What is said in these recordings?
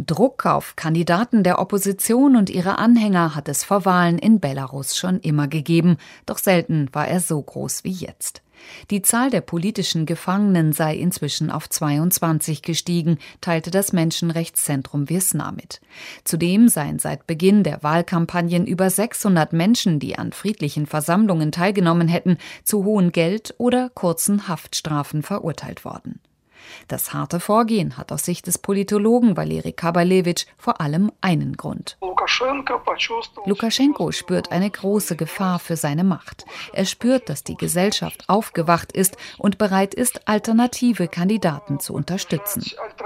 Druck auf Kandidaten der Opposition und ihre Anhänger hat es vor Wahlen in Belarus schon immer gegeben, doch selten war er so groß wie jetzt. Die Zahl der politischen Gefangenen sei inzwischen auf 22 gestiegen, teilte das Menschenrechtszentrum Wiesna mit. Zudem seien seit Beginn der Wahlkampagnen über 600 Menschen, die an friedlichen Versammlungen teilgenommen hätten, zu hohen Geld- oder kurzen Haftstrafen verurteilt worden. Das harte Vorgehen hat aus Sicht des Politologen Valeri Kabalewitsch vor allem einen Grund. Lukaschenko spürt eine große Gefahr für seine Macht. Er spürt, dass die Gesellschaft aufgewacht ist und bereit ist, alternative Kandidaten zu unterstützen.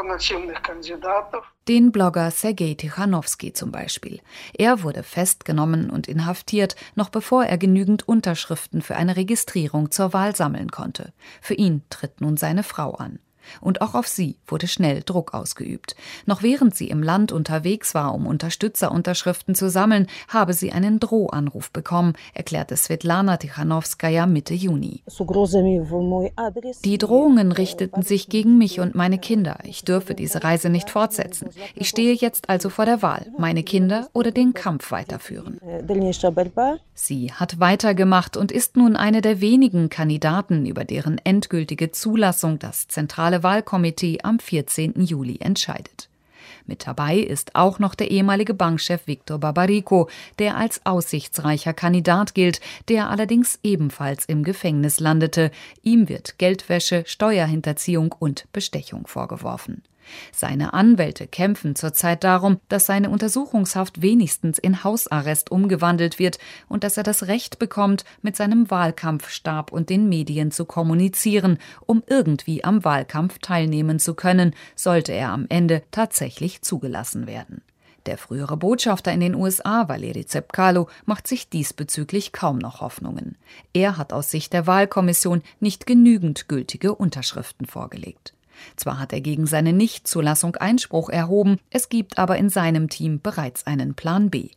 Den Blogger Sergei Tichanowski zum Beispiel. Er wurde festgenommen und inhaftiert, noch bevor er genügend Unterschriften für eine Registrierung zur Wahl sammeln konnte. Für ihn tritt nun seine Frau an. Und auch auf sie wurde schnell Druck ausgeübt. Noch während sie im Land unterwegs war, um Unterstützerunterschriften zu sammeln, habe sie einen Drohanruf bekommen, erklärte Svetlana Tichanowskaja Mitte Juni. Die Drohungen richteten sich gegen mich und meine Kinder. Ich dürfe diese Reise nicht fortsetzen. Ich stehe jetzt also vor der Wahl, meine Kinder oder den Kampf weiterführen. Sie hat weitergemacht und ist nun eine der wenigen Kandidaten, über deren endgültige Zulassung das zentrale Wahlkomitee am 14. Juli entscheidet. Mit dabei ist auch noch der ehemalige Bankchef Viktor Babariko, der als aussichtsreicher Kandidat gilt, der allerdings ebenfalls im Gefängnis landete. Ihm wird Geldwäsche, Steuerhinterziehung und Bestechung vorgeworfen. Seine Anwälte kämpfen zurzeit darum, dass seine Untersuchungshaft wenigstens in Hausarrest umgewandelt wird und dass er das Recht bekommt, mit seinem Wahlkampfstab und den Medien zu kommunizieren, um irgendwie am Wahlkampf teilnehmen zu können, sollte er am Ende tatsächlich zugelassen werden. Der frühere Botschafter in den USA, Valeri Tsepkalo, macht sich diesbezüglich kaum noch Hoffnungen. Er hat aus Sicht der Wahlkommission nicht genügend gültige Unterschriften vorgelegt. Zwar hat er gegen seine Nichtzulassung Einspruch erhoben, es gibt aber in seinem Team bereits einen Plan B.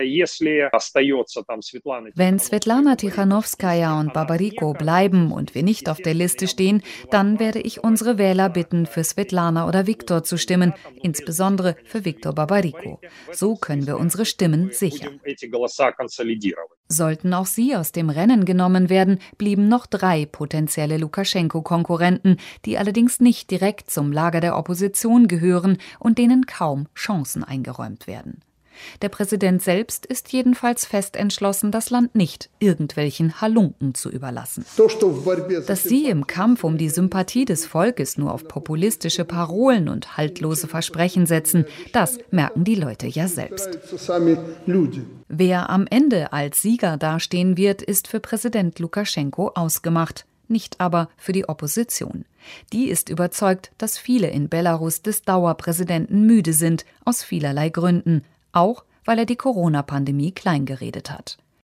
Wenn Svetlana Tichanowskaja und Babariko bleiben und wir nicht auf der Liste stehen, dann werde ich unsere Wähler bitten, für Svetlana oder Viktor zu stimmen, insbesondere für Viktor Babariko. So können wir unsere Stimmen sichern. Sollten auch sie aus dem Rennen genommen werden, blieben noch 3 potenzielle Lukaschenko-Konkurrenten, die allerdings nicht direkt zum Lager der Opposition gehören und denen kaum Chancen eingeräumt werden. Der Präsident selbst ist jedenfalls fest entschlossen, das Land nicht irgendwelchen Halunken zu überlassen. Dass sie im Kampf um die Sympathie des Volkes nur auf populistische Parolen und haltlose Versprechen setzen, das merken die Leute ja selbst. Wer am Ende als Sieger dastehen wird, ist für Präsident Lukaschenko ausgemacht, nicht aber für die Opposition. Die ist überzeugt, dass viele in Belarus des Dauerpräsidenten müde sind, aus vielerlei Gründen. Auch, weil er die Corona-Pandemie kleingeredet hat.